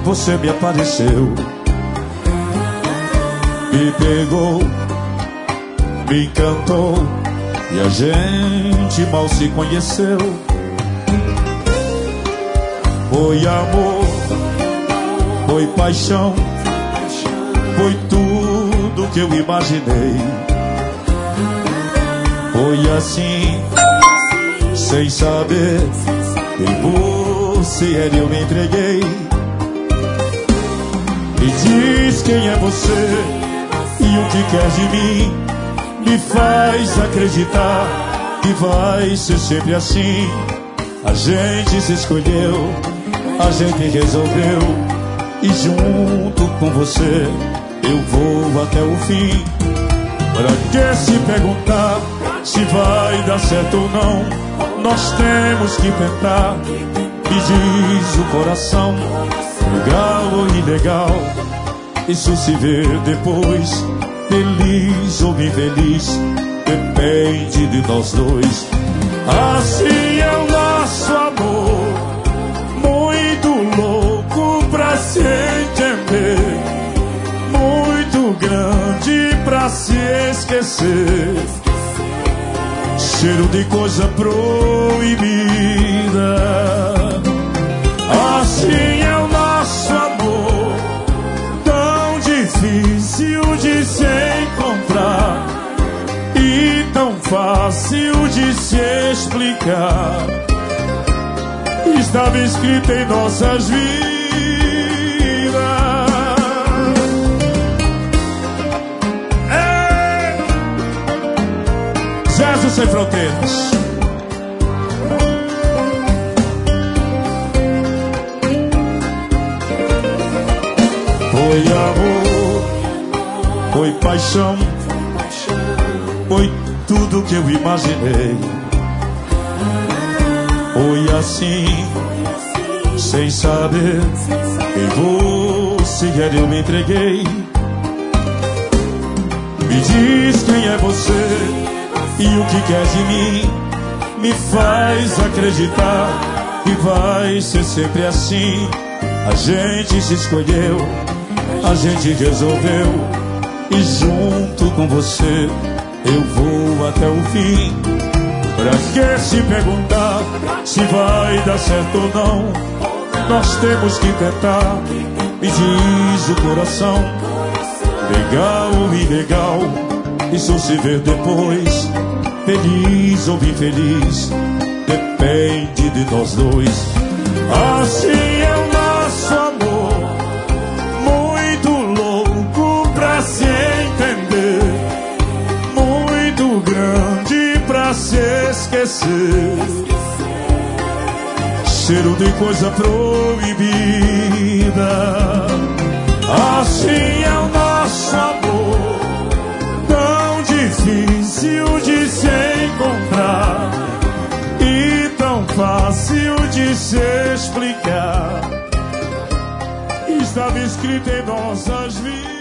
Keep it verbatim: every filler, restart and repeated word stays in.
você me apareceu, me pegou, me encantou, e a gente mal se conheceu. Foi amor, foi paixão, foi tudo que eu imaginei. Foi assim, sem saber quem você era, eu me entreguei. Me diz quem é você e o que quer de mim. Me faz acreditar que vai ser sempre assim. A gente se escolheu, a gente resolveu, e junto com você eu vou até o fim. Pra que se perguntar se vai dar certo ou não? Nós temos que tentar. Me diz o coração, legal ou ilegal, isso se vê depois. Feliz ou infeliz, depende de nós dois. Assim é o nosso amor, muito louco pra se entender, muito grande pra se esquecer. Cheiro de coisa proibida. Assim é o nosso amor, tão difícil de se encontrar e tão fácil de se explicar. Estava escrito em nossas vidas. É! Jesus Sem Fronteiras. Foi amor, foi paixão, foi tudo que eu imaginei. Foi assim, sem saber quem você era, eu me entreguei. Me diz quem é você e o que quer de mim. Me faz acreditar que vai ser sempre assim. A gente se escolheu, a gente resolveu, e junto com você eu vou até o fim. Pra que se perguntar se vai dar certo ou não? Nós temos que tentar. Me diz o coração, legal ou ilegal, isso se vê depois. Feliz ou infeliz, depende de nós dois. Assim é o nosso amor, muito louco pra se entender, muito grande pra se esquecer. Cheiro de coisa proibida. Assim é o nosso amor, tão difícil de se encontrar e tão fácil de se explicar. Estava escrito em nossas vidas.